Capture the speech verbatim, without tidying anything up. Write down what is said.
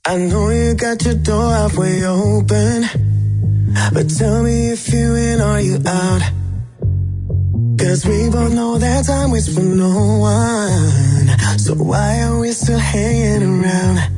I know you got your door halfway open, but tell me if you in or you out. Cause we both know that time waits for no one. So why are we still hanging around?